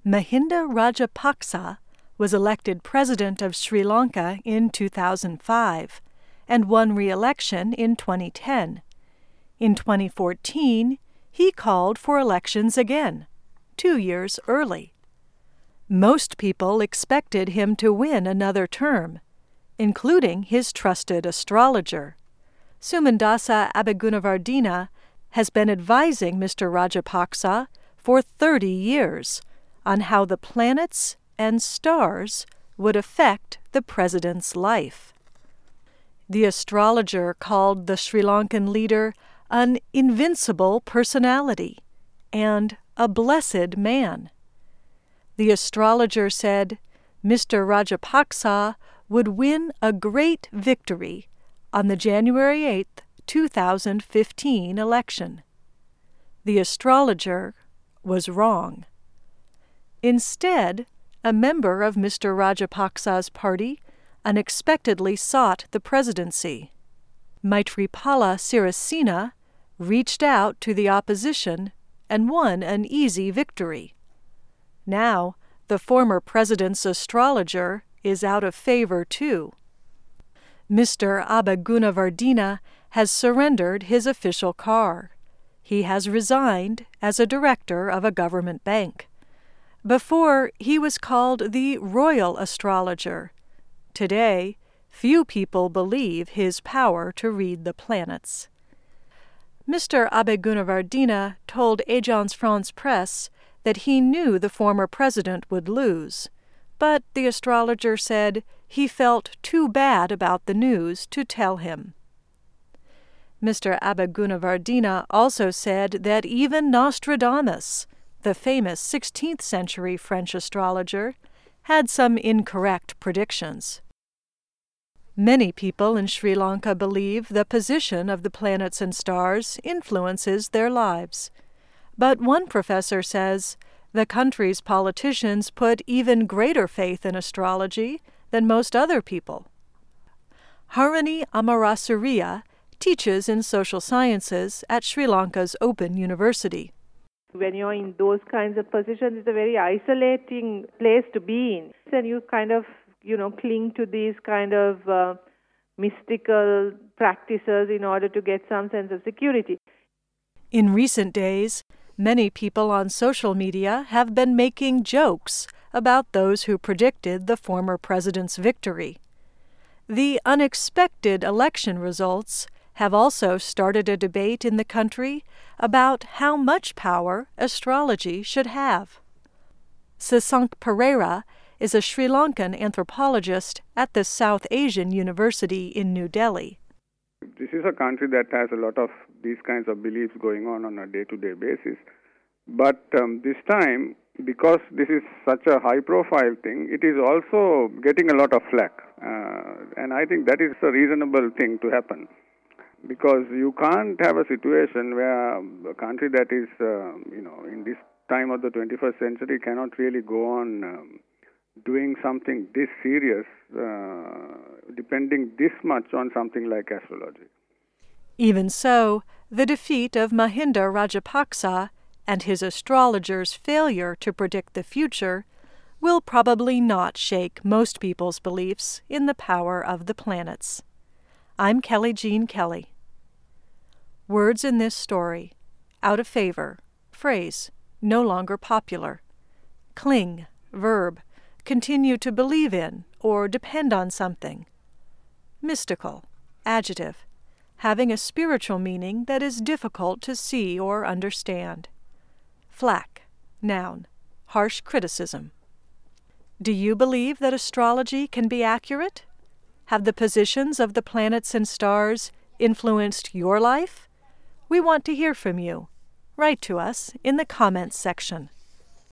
Mahinda Rajapaksa was elected president of Sri Lanka in 2005 and won re-election in 2010. In 2014, he called for elections again, 2 years early. Most people expected him to win another term, including his trusted astrologer. Sumandasa Abegunavardena has been advising Mr. Rajapaksa for 30 years on how the planets and stars would affect the president's life. The astrologer called the Sri Lankan leader an invincible personality and a blessed man. The astrologer said Mr. Rajapaksa would win a great victory on the January 8, 2015 election. The astrologer was wrong. Instead, a member of Mr. Rajapaksa's party unexpectedly sought the presidency. Maithripala Sirisena reached out to the opposition and won an easy victory. Now, the former president's astrologer is out of favor too. Mr. Abegunavardena has surrendered his official car. He has resigned as a director of a government bank. Before, he was called the royal astrologer. Today, few people believe his power to read the planets. Mr. Abegunavardena told Agence France-Presse that he knew the former president would lose, but the astrologer said he felt too bad about the news to tell him. Mr. Abegunavardena also said that even Nostradamus, the famous 16th century French astrologer, had some incorrect predictions. Many people in Sri Lanka believe the position of the planets and stars influences their lives. But one professor says the country's politicians put even greater faith in astrology than most other people. Harini Amarasuriya teaches in social sciences at Sri Lanka's Open University. When you're in those kinds of positions, it's a very isolating place to be in. And you kind of, cling to these kind of mystical practices in order to get some sense of security. In recent days, many people on social media have been making jokes about those who predicted the former president's victory. The unexpected election results have also started a debate in the country about how much power astrology should have. Sasank Pereira is a Sri Lankan anthropologist at the South Asian University in New Delhi. This is a country that has a lot of these kinds of beliefs going on a day-to-day basis. But this time, because this is such a high-profile thing, it is also getting a lot of flack. And I think that is a reasonable thing to happen. Because you can't have a situation where a country that is, in this time of the 21st century cannot really go on doing something this serious, depending this much on something like astrology. Even so, the defeat of Mahinda Rajapaksa and his astrologer's failure to predict the future will probably not shake most people's beliefs in the power of the planets. I'm Kelly Jean Kelly. Words in this story: out of favor, phrase, no longer popular. Cling, verb, continue to believe in or depend on something. Mystical, adjective, having a spiritual meaning that is difficult to see or understand. Flack, noun, harsh criticism. Do you believe that astrology can be accurate? Have the positions of the planets and stars influenced your life? We want to hear from you. Write to us in the comments section.